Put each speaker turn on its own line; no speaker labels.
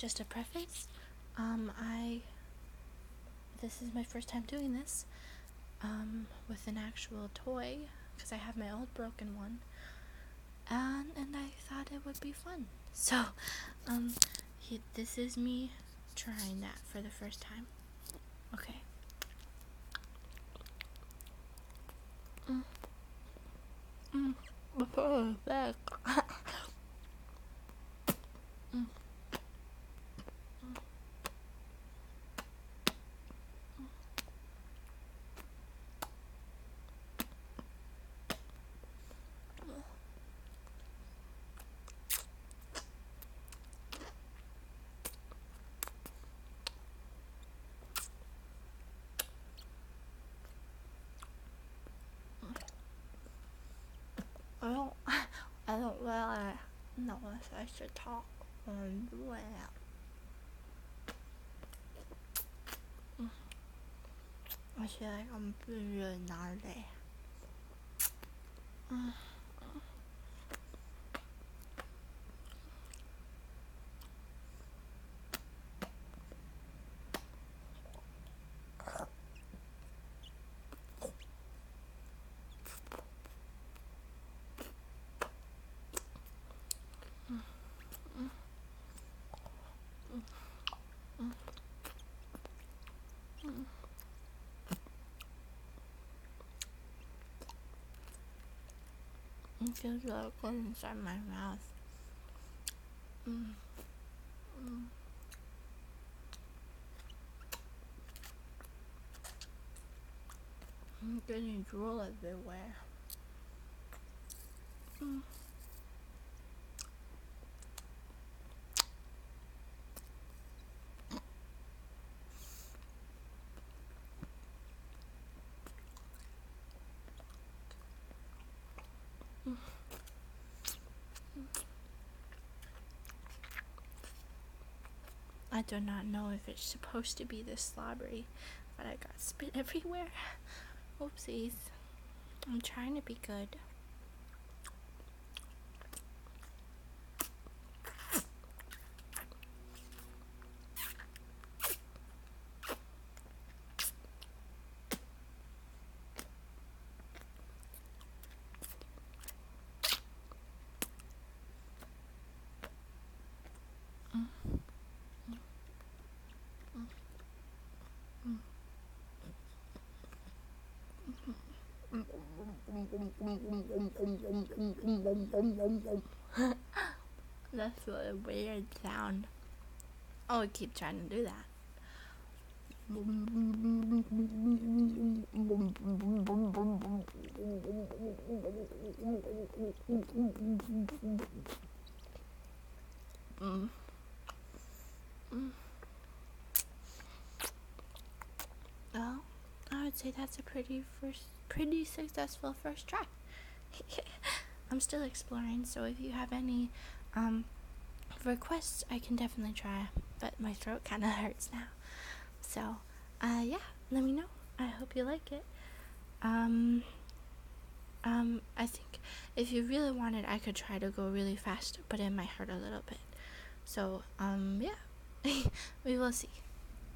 just a preface. This is my first time doing this, with an actual toy, because I have my old broken one, and I thought it would be fun. So, this is me trying that for the first time. Okay. Back. I don't really know if I should talk when I'm doing it. I feel like I'm being really gnarly. It feels really good inside my mouth. I'm getting drool everywhere. I do not know if it's supposed to be this slobbery, but I got spit everywhere. Oopsies. I'm trying to be good. That's a weird sound. Oh, I keep trying to do that. Well, I would say that's a pretty successful first try. I'm still exploring, so if you have any requests, I can definitely try, but my throat kind of hurts now. So, yeah, let me know. I hope you like it. I think if you really wanted, I could try to go really fast, but it might hurt a little bit. So, yeah, we will see.